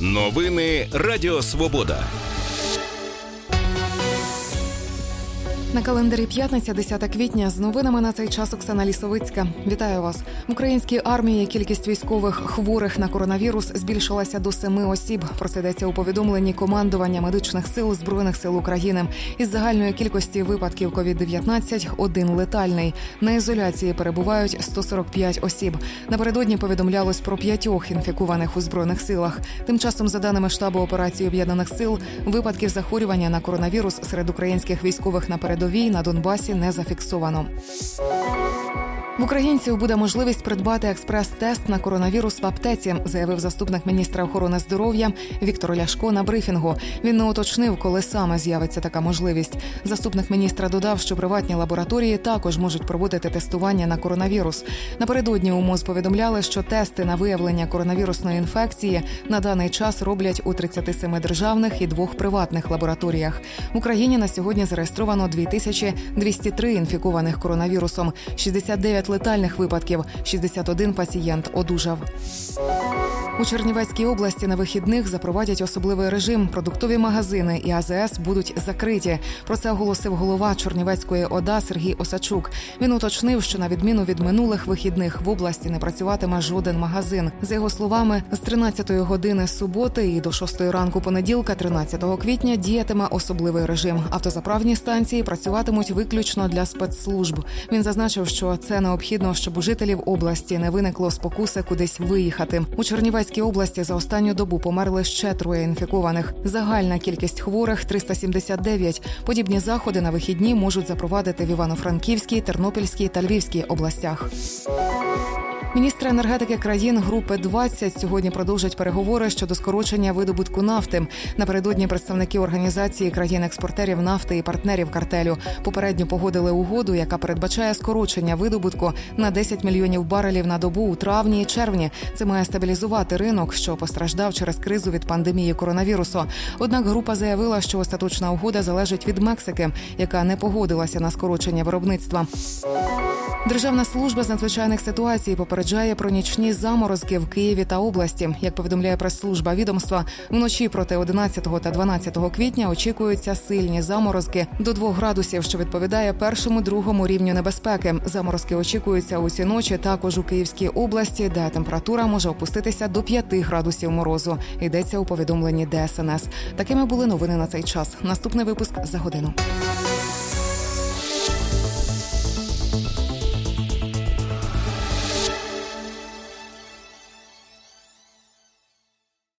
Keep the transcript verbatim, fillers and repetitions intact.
Новини Радіо Свобода. На календарі п'ятниця, десяте квітня. З новинами на цей час Оксана Лісовицька. Вітаю вас. В українській армії кількість військових хворих на коронавірус збільшилася до семи осіб. Про це йдеться у повідомленні командування медичних сил Збройних сил України. Із загальної кількості випадків ковід дев'ятнадцять – один летальний. На ізоляції перебувають сто сорок п'ять осіб. Напередодні повідомлялось про п'ятьох інфікованих у Збройних силах. Тим часом, за даними штабу операції Об'єднаних сил, випадків захворювання на коронавірус серед українських військових на передовій на Донбасі не зафіксовано. В українців буде можливість придбати експрес-тест на коронавірус в аптеці, заявив заступник міністра охорони здоров'я Віктор Ляшко на брифінгу. Він не уточнив, коли саме з'явиться така можливість. Заступник міністра додав, що приватні лабораторії також можуть проводити тестування на коронавірус. Напередодні у МОЗ повідомляли, що тести на виявлення коронавірусної інфекції на даний час роблять у тридцяти семи державних і двох приватних лабораторіях. В Україні на сьогодні зареєстровано дві тисячі двісті три інфікованих коронавірусом, шістдесят дев'ять летальних випадків, шістдесят один пацієнт одужав. У Чернівецькій області на вихідних запровадять особливий режим. Продуктові магазини і АЗС будуть закриті. Про це оголосив голова Чернівецької ОДА Сергій Осачук. Він уточнив, що на відміну від минулих вихідних в області не працюватиме жоден магазин. За його словами, з тринадцятої години суботи і до шостої ранку понеділка, тринадцятого квітня, діятиме особливий режим. Автозаправні станції працюватимуть виключно для спецслужб. Він зазначив, що це необхідно, щоб у жителів області не виникло спокуси кудись виїхати. У Чернівецькій В області за останню добу померли ще троє інфікованих. Загальна кількість хворих – триста сімдесят дев'ять. Подібні заходи на вихідні можуть запровадити в Івано-Франківській, Тернопільській та Львівській областях. Міністри енергетики країн Групи двадцять сьогодні продовжать переговори щодо скорочення видобутку нафти. Напередодні представники організації країн-експортерів нафти і партнерів картелю попередньо погодили угоду, яка передбачає скорочення видобутку на десять мільйонів барелів на добу у травні і червні. Це має стабілізувати ринок, що постраждав через кризу від пандемії коронавірусу. Однак група заявила, що остаточна угода залежить від Мексики, яка не погодилася на скорочення виробництва. Державна служба з надзвичайних ситуацій попереджає про нічні заморозки в Києві та області. Як повідомляє прес-служба відомства, вночі проти одинадцятого та дванадцятого квітня очікуються сильні заморозки до двох градусів, що відповідає першому-другому рівню небезпеки. Заморозки очікуються усі ночі також у Київській області, де температура може опуститися до п'яти градусів морозу. Йдеться у повідомленні Де Ес Ен Ес. Такими були новини на цей час. Наступний випуск за годину.